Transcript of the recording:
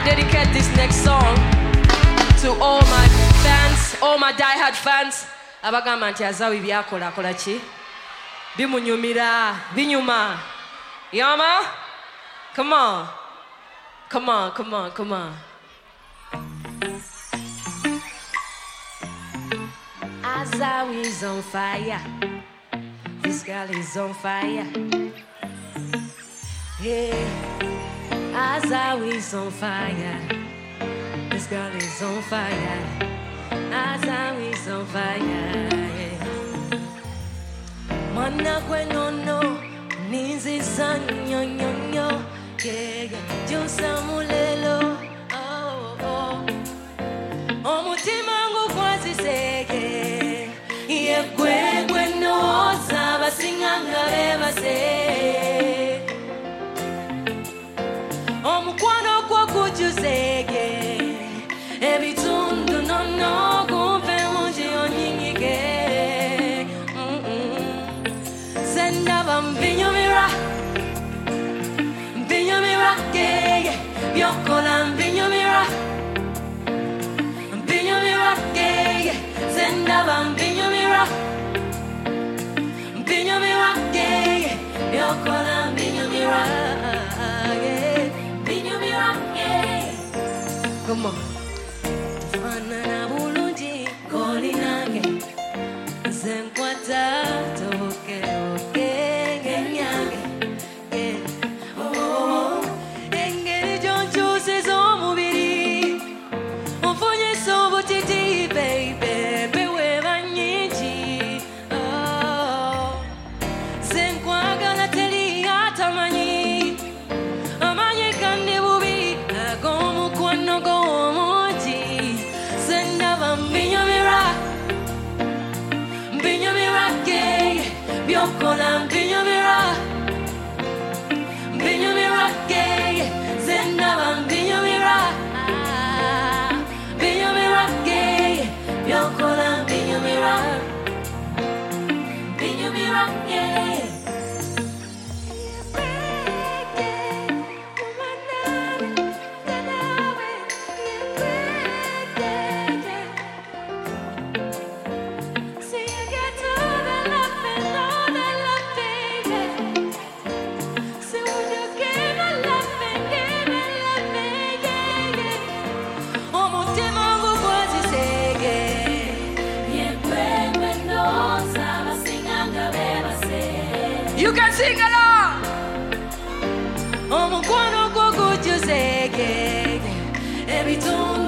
dedicate this next song to all my fans, all my die-hard fans. Abagamba nti azawi byakola akola ki? Bimunyumira, binyuma. Yama? Come on. Come on, come on, come on. Azawi is on fire. This girl is on fire. Yeah. Azawi is on fire. This girl is on fire. Azawi is on fire. Yeah. Mana kwe no no. Nizi san yo yo yo. Yeah, yeah. Jusa mulelo. Oh, oh. Omutima ngu kwazi sege. Ye kwe kwe no. Saba singanga beba se. Omukwano kwa kujuzege. Ebitundu no no. Kumpe munji onyingike. Senda bambinyo mira. Mbinyo mira. Yeah. Biokola mbinyo mira. Mbinyo mira. Yeah. Senda bambinyo mira. Mbinyo mira. Yeah. Biokola mbinyo mira. Come on. Fanana bulungi kolinange zenkwata toke oke ngenyange oh engeri jonchusi z'omubiri onfunyisa obutiti baby bewe banyingi oh zenkwagala teri atamanyi amanyi kandi bubi ag'omukwano gw'omungi senda bambinyo mira mbinyo mira yeah byokola mbinyo mira yeah senda bambinyo mira mbinyo mira yeah byokola mbinyo mira yeah. You can sing along. Omukwano gwo gujuzege ebitundu